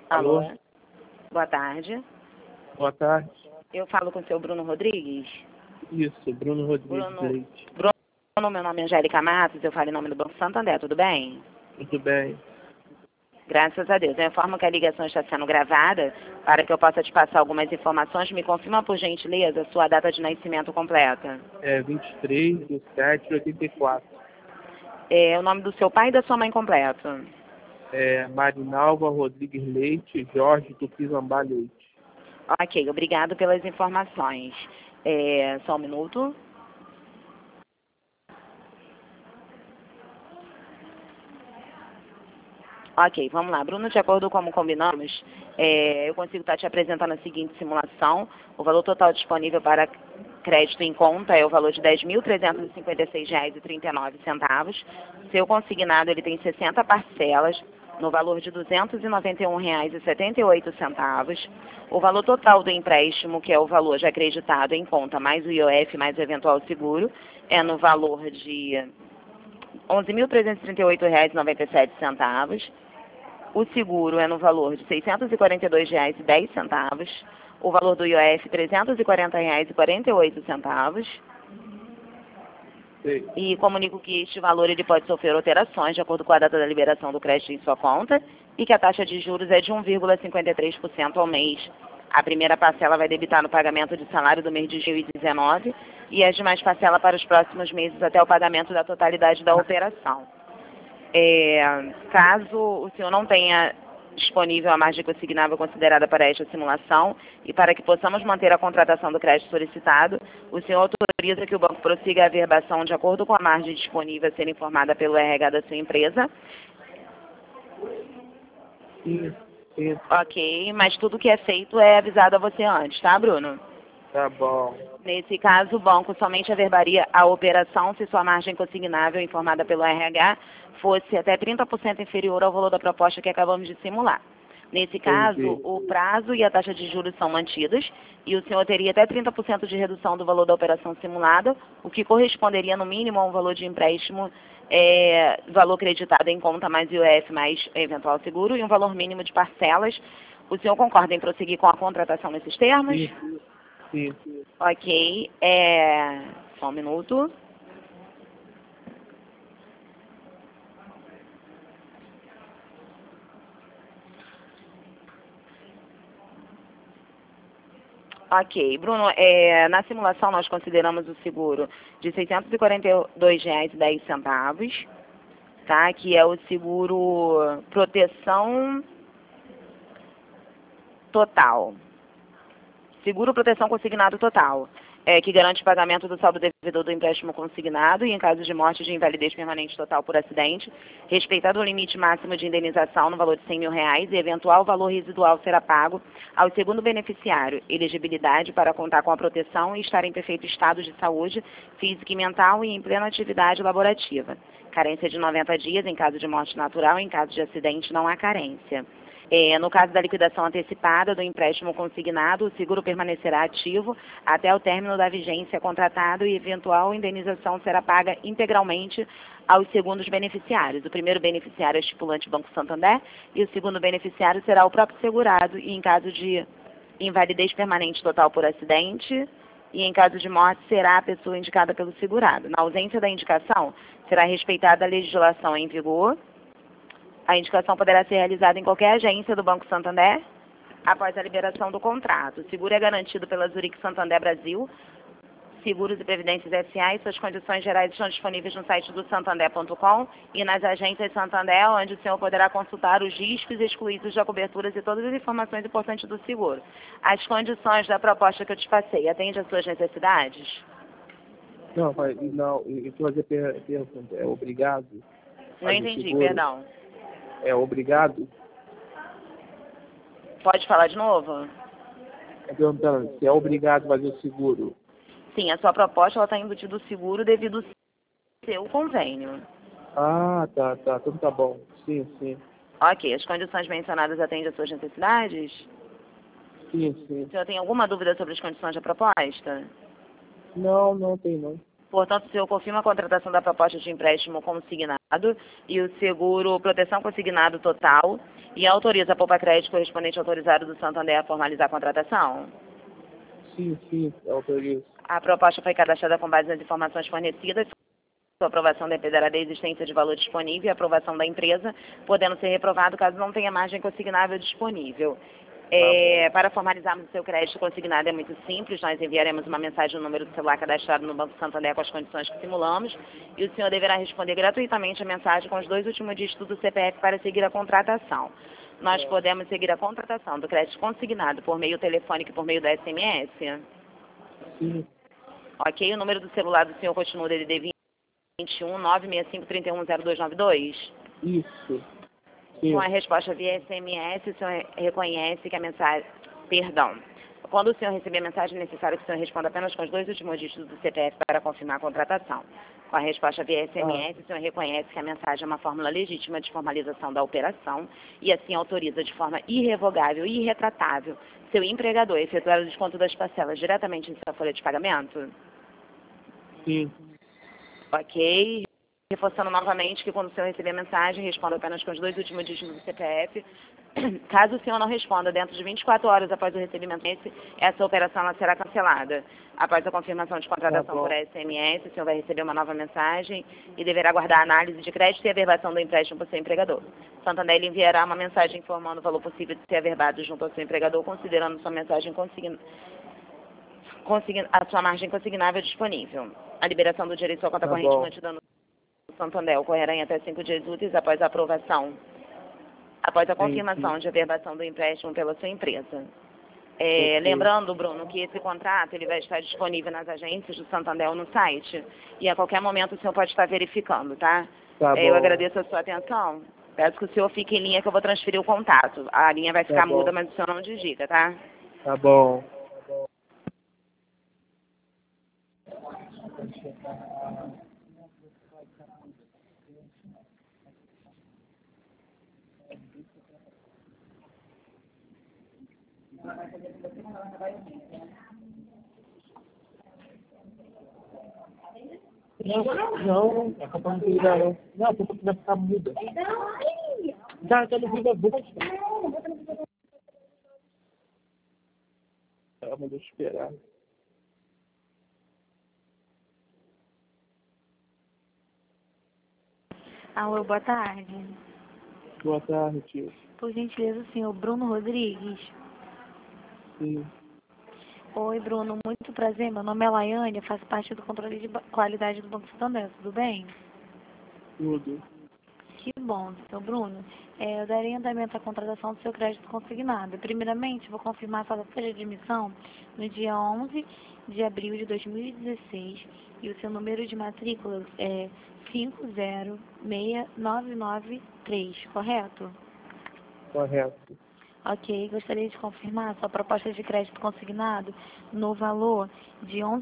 Alô? Alô? Boa tarde. Boa tarde. Eu falo com o seu Bruno Rodrigues? Isso, Bruno Rodrigues Bruno, Leite. meu nome é Angélica Matos, eu falo em nome do Banco Santander, tudo bem? Tudo bem. Graças a Deus. Eu informo que a ligação está sendo gravada para que eu possa te passar algumas informações. Me confirma, por gentileza, sua data de nascimento completa. É 23/7/84. O nome do seu pai e da sua mãe completo. Marinalva Rodrigues Leite, Jorge Tupizambá Leite. Ok, obrigado pelas informações. Só um minuto. Ok, vamos lá. Bruno, de acordo com como combinamos, eu consigo estar te apresentando a seguinte simulação. O valor total disponível para crédito em conta é o valor de R$ 10.356,39. Seu consignado ele tem 60 parcelas, no valor de R$ 291,78. O valor total do empréstimo, que é o valor já acreditado em conta, mais o IOF, mais o eventual seguro, é no valor de R$ 11.338,97. O seguro é no valor de R$ 642,10. O valor do IOF, R$ 340,48. Sei. E comunico que este valor ele pode sofrer alterações de acordo com a data da liberação do crédito em sua conta e que a taxa de juros é de 1,53% ao mês. A primeira parcela vai debitar no pagamento de salário do mês de 2019 e as demais parcelas para os próximos meses até o pagamento da totalidade da operação. Caso o senhor não tenha disponível a margem consignável considerada para esta simulação e para que possamos manter a contratação do crédito solicitado, o senhor autoriza que o banco prossiga a averbação de acordo com a margem disponível a ser informada pelo RH da sua empresa? Sim, sim. Ok, mas tudo que é feito é avisado a você antes, tá, Bruno? Tá bom. Nesse caso, o banco somente averbaria a operação se sua margem consignável informada pelo RH fosse até 30% inferior ao valor da proposta que acabamos de simular. Nesse caso, Entendi. o prazo e a taxa de juros são mantidos e o senhor teria até 30% de redução do valor da operação simulada, o que corresponderia no mínimo a um valor de empréstimo, valor creditado em conta mais IOF mais eventual seguro e um valor mínimo de parcelas. O senhor concorda em prosseguir com a contratação nesses termos? Sim. Ok, só um minuto. Ok, Bruno, na simulação nós consideramos o seguro de R$ 642,10, tá? Que é o seguro proteção total. Seguro proteção consignado total, que garante o pagamento do saldo devedor do empréstimo consignado e em caso de morte de invalidez permanente total por acidente, respeitado o limite máximo de indenização no valor de R$ 100.000 e eventual valor residual será pago ao segundo beneficiário, elegibilidade para contar com a proteção e estar em perfeito estado de saúde física e mental e em plena atividade laborativa. Carência de 90 dias em caso de morte natural, em caso de acidente não há carência. No caso da liquidação antecipada do empréstimo consignado, o seguro permanecerá ativo até o término da vigência contratada e eventual indenização será paga integralmente aos segundos beneficiários. O primeiro beneficiário é o estipulante Banco Santander e o segundo beneficiário será o próprio segurado e em caso de invalidez permanente total por acidente e em caso de morte será a pessoa indicada pelo segurado. Na ausência da indicação, será respeitada a legislação em vigor. A indicação poderá ser realizada em qualquer agência do Banco Santander após a liberação do contrato. O seguro é garantido pela Zurich Santander Brasil, Seguros e Previdências S.A. e suas condições gerais estão disponíveis no site do santander.com e nas agências Santander, onde o senhor poderá consultar os riscos excluídos da coberturas e todas as informações importantes do seguro. As condições da proposta que eu te passei atende às suas necessidades? Não, eu vou fazer pergunta. É obrigado? Não entendi, seguro? perdão. É obrigado? Pode falar de novo? Estou perguntando se é obrigado a fazer o seguro. Sim, a sua proposta está embutida o seguro devido ao seu convênio. Ah, tá. Então tá bom. Sim. Ok, as condições mencionadas atendem às suas necessidades? Sim. O senhor tem alguma dúvida sobre as condições da proposta? Não tem não. Portanto, o senhor confirma a contratação da proposta de empréstimo consignado e o seguro proteção consignado total e autoriza a Poupa Crédito correspondente autorizado do Santander a formalizar a contratação? Sim, autorizo. A proposta foi cadastrada com base nas informações fornecidas. Sua aprovação dependerá da existência de valor disponível e aprovação da empresa, podendo ser reprovado caso não tenha margem consignável disponível. Para formalizarmos o seu crédito consignado é muito simples, nós enviaremos uma mensagem no número do celular cadastrado no Banco Santander com as condições que simulamos e o senhor deverá responder gratuitamente a mensagem com os 2 últimos dígitos do CPF para seguir a contratação. Nós podemos seguir a contratação do crédito consignado por meio telefônico e por meio da SMS? Sim. Ok, o número do celular do senhor continua o DDD 21 965 31 0292? Isso. Sim. Com a resposta via SMS, o senhor reconhece que a mensagem... Perdão. Quando o senhor receber a mensagem, é necessário que o senhor responda apenas com os 2 últimos dígitos do CPF para confirmar a contratação. Com a resposta via SMS, o senhor reconhece que a mensagem é uma fórmula legítima de formalização da operação e assim autoriza de forma irrevogável e irretratável seu empregador a efetuar o desconto das parcelas diretamente em sua folha de pagamento? Sim. Ok. Reforçando novamente que quando o senhor receber a mensagem, responda apenas com os 2 últimos dígitos do CPF. Caso o senhor não responda dentro de 24 horas após o recebimento desse, essa operação ela será cancelada. Após a confirmação de contratação por SMS, o senhor vai receber uma nova mensagem e deverá aguardar a análise de crédito e averbação do empréstimo por seu empregador. Santander lhe enviará uma mensagem informando o valor possível de ser averbado junto ao seu empregador, considerando sua mensagem a sua margem consignável disponível. A liberação do direito à sua conta corrente mantida no Santander ocorrerá em até 5 dias úteis após a aprovação, após a confirmação de averbação do empréstimo pela sua empresa. Lembrando, Bruno, que esse contrato ele vai estar disponível nas agências do Santander ou no site e a qualquer momento o senhor pode estar verificando, tá? Eu agradeço a sua atenção. Peço que o senhor fique em linha que eu vou transferir o contato. A linha vai ficar muda, mas o senhor não digita, tá? Tá bom. Não, a capa não tem lugar, não. Não, a capa vai ficar muda. Já no vídeo da boca. Ela mandou esperar. Alô, boa tarde. Boa tarde, tio. Por gentileza, o senhor Bruno Rodrigues. Sim. Oi, Bruno, muito prazer. Meu nome é Laiane, eu faço parte do controle de qualidade do Banco Santander, tudo bem? Tudo. Que bom, seu Bruno. Eu darei andamento à contratação do seu crédito consignado. Primeiramente, vou confirmar a sua data de admissão no dia 11 de abril de 2016 e o seu número de matrícula é 506993, correto? Correto. Ok, gostaria de confirmar sua proposta de crédito consignado no valor de R$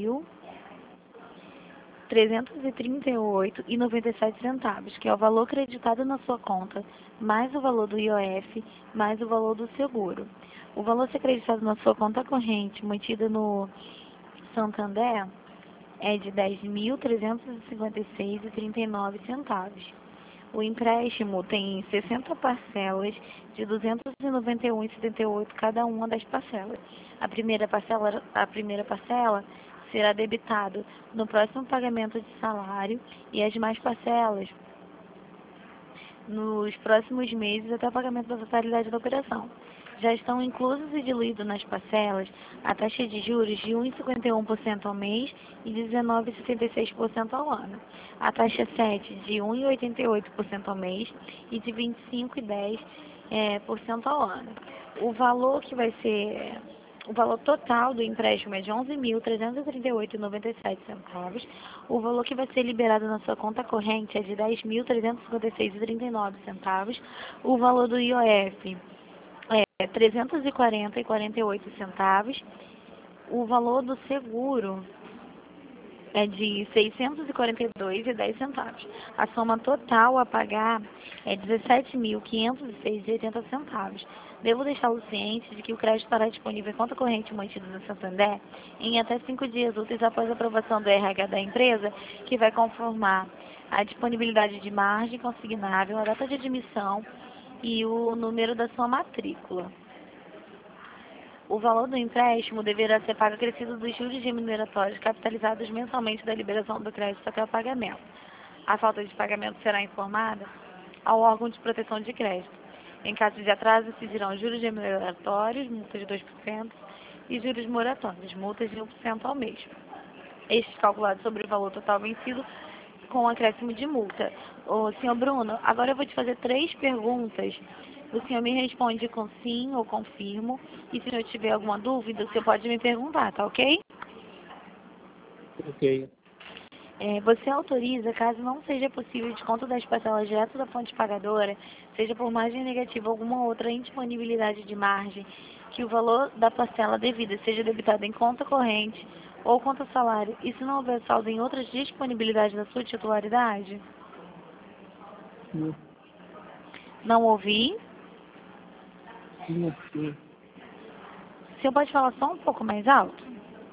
11.338,97, que é o valor creditado na sua conta, mais o valor do IOF, mais o valor do seguro. O valor a ser creditado na sua conta corrente, mantida no Santander, é de R$ 10.356,39. O empréstimo tem 60 parcelas de R$ 291,78 cada uma das parcelas. A primeira parcela será debitada no próximo pagamento de salário e as demais parcelas nos próximos meses até o pagamento da totalidade da operação. Já estão inclusos e diluídos nas parcelas a taxa de juros de 1,51% ao mês e 19,76% ao ano. A taxa 7 de 1,88% ao mês e de 25,10% ao ano. O valor total do empréstimo é de R$ 11.338,97. O valor que vai ser liberado na sua conta corrente é de R$ 10.356,39. O valor do IOF é R$ 340,48. O valor do seguro é de R$ 642,10. A soma total a pagar é R$ 17.506,80. Devo deixá-lo ciente de que o crédito estará disponível em conta corrente mantida no Santander em até 5 dias úteis após a aprovação do RH da empresa, que vai conformar a disponibilidade de margem consignável, a data de admissão e o número da sua matrícula. O valor do empréstimo deverá ser pago acrescido dos juros remuneratórios capitalizados mensalmente da liberação do crédito até o pagamento. A falta de pagamento será informada ao órgão de proteção de crédito. Em caso de atraso, incidirão juros remuneratórios, multas de 2%, e juros moratórios, multas de 1% ao mês. Estes calculados sobre o valor total vencido com acréscimo de multa. Ô, senhor Bruno, agora eu vou te fazer 3 perguntas. O senhor me responde com sim ou confirmo. E se o senhor tiver alguma dúvida, o senhor pode me perguntar, tá ok? Ok. Você autoriza, caso não seja possível desconto das parcelas direto da fonte pagadora, seja por margem negativa ou alguma outra indisponibilidade de margem, que o valor da parcela devida seja debitado em conta corrente ou conta salário, e se não houver saldo em outras disponibilidades da sua titularidade? Sim, Não ouvi? sim, sim. O senhor pode falar só um pouco mais alto?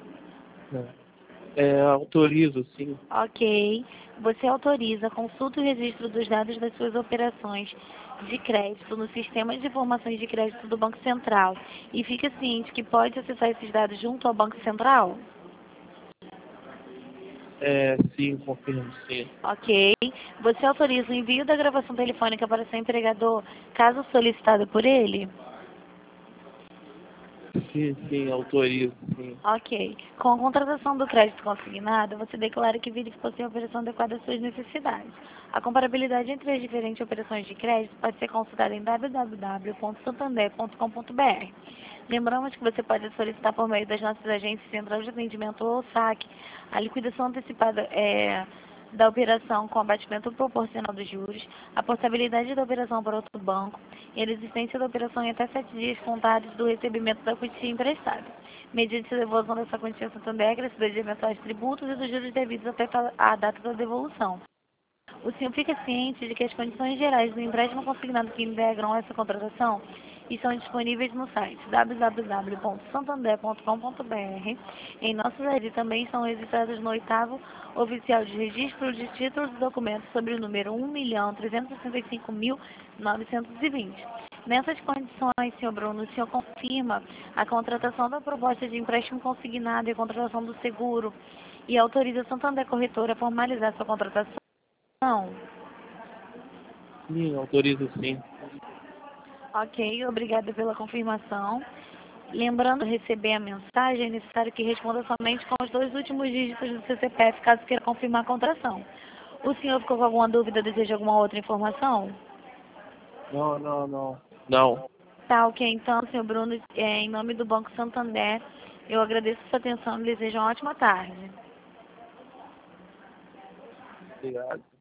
Autorizo, sim. Ok. Você autoriza a consulta e registro dos dados das suas operações de crédito no Sistema de Informações de Crédito do Banco Central e fica ciente que pode acessar esses dados junto ao Banco Central? Sim, confirmo, sim. Ok. Você autoriza o envio da gravação telefônica para seu empregador, caso solicitado por ele? Sim, autorizo, sim. Ok. Com a contratação do crédito consignado, você declara que verificou se a operação adequada às suas necessidades. A comparabilidade entre as diferentes operações de crédito pode ser consultada em www.santander.com.br. Lembramos que você pode solicitar por meio das nossas agências Central de Atendimento ou SAC a liquidação antecipada da operação com abatimento proporcional dos juros, a portabilidade da operação para outro banco e a existência da operação em até 7 dias contados do recebimento da quantia emprestada, mediante a devolução dessa quantia Santander, acrescida de eventuais tributos e dos juros devidos até a data da devolução. O senhor fica ciente de que as condições gerais do empréstimo consignado que integram essa contratação estão disponíveis no site www.santander.com.br. Em nosso site também estão registrados no 8º Oficial de Registro de Títulos e Documentos sobre o número 1.365.920. Nessas condições, senhor Bruno, o senhor confirma a contratação da proposta de empréstimo consignado e a contratação do seguro e autoriza a Santander Corretora a formalizar sua contratação? Não. Sim, autorizo, sim. Ok, obrigada pela confirmação. Lembrando, receber a mensagem, é necessário que responda somente com os 2 últimos dígitos do seu CPF, caso queira confirmar a contratação. O senhor ficou com alguma dúvida, deseja alguma outra informação? Não. Tá, ok. Então, senhor Bruno, em nome do Banco Santander, eu agradeço a sua atenção e desejo uma ótima tarde. Obrigado.